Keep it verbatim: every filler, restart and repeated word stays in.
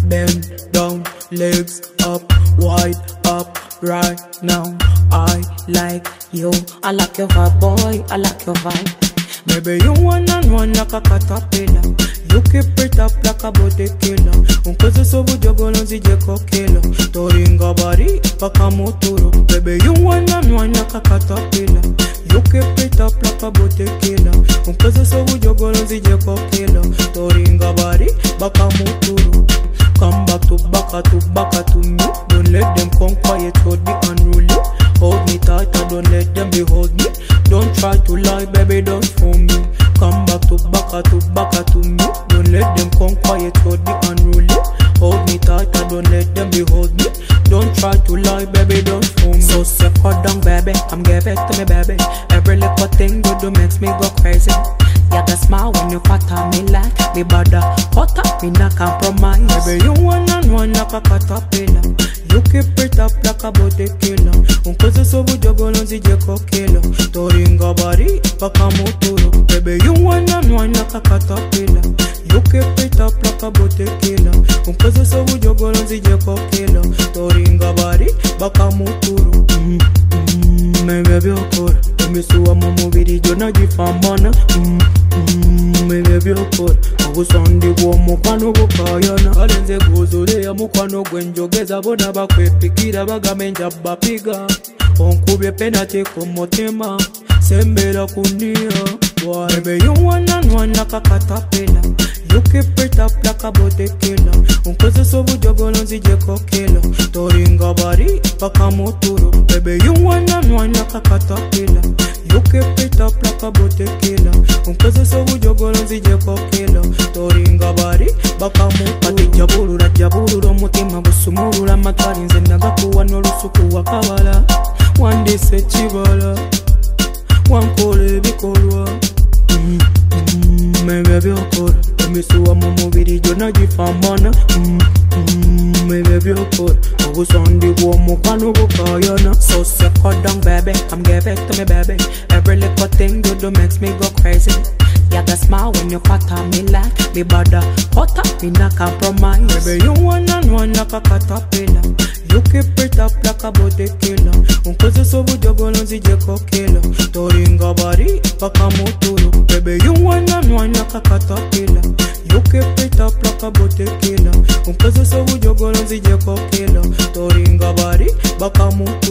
Bend down, legs up, wide up, right now. I like you, I like your vibe, boy, I like your vibe. Baby, you one and one like a caterpillar. You keep it up like a body killer. Unkoze sobu jogolo zije kokelo. Toringa bari, baka motoro. Baby, you one and one like a caterpillar. You keep it up like a body killer. Unkoze sobu jogolo zije kokelo. Toringa bari, baka motoro. Come back to baka to baka to me. Don't let them come quiet, hold me unruly. Hold me tight and don't let them behold me. Don't try to lie, baby, don't fool me. Come back to baka to baka to me. Don't let them come quiet, hold me unruly. Hold me tight and don't let them behold me. Don't try to lie, baby, don't fool me. So suck down, baby, come give it to me, baby. Every little thing you do makes me go crazy. Yeah, the smile when you fatter me like me bother. Hotter, me not compromise. Baby, you one and one like a caterpillar. You keep it up like a body killer. Unkoze sobu jogolo zije kokelo. Toringa bari, baka motoro. Baby, you one and one like a caterpillar. You keep it up like a body killer. Unkoze sobu jogolo zije kokelo. Toringa bari, baka motoro. Mm, mm, me baby okora. Misuwa mu mubiri jona gifambana. Mm, mm, me baby okora. Obusondi bw'omukwano bukayana. Alenze guzule ya mukwano gwenjogeza bona bakwepikira bagame njabba piga. Onkubye penalty ku mutima sembera kunia. Baby, you one and one like a caterpillar. You keep it up like a body killer. Unkoze sobu jogolo zije kokelo. Toringa bari, baka motoro. Baby, you one and one like a caterpillar. You keep it up like a body killer. Unkoze sobu jogolo zije kokelo. Toringa bari, baka motoro. Ati jabulura jabulura omutima gusumulula amatwali nze nagakuwa n'olusuku wakabala. Wandise kibala, wankola ebikolwa. Mm, mm, me baby okora. Misuwa mu mubiri jona gifambana. Mm, mm, me baby okora. Obusondi bw'omukwano bukayana. So suck down, baby, come give it to me, baby. Every little thing you do makes me go crazy. Yeah, the smile when you fatter me like me bother. Hotter, me not compromise. Baby, you one and one like a caterpillar. You keep it up like a body killer. Unkoze sobu jogolo zije kokelo. Toringa bari, baka motoro. Baby, you one and one like a caterpillar. You keep it up like a body killer. Unkoze sobu jogolo zije kokelo. Toringa bari, baka motoro.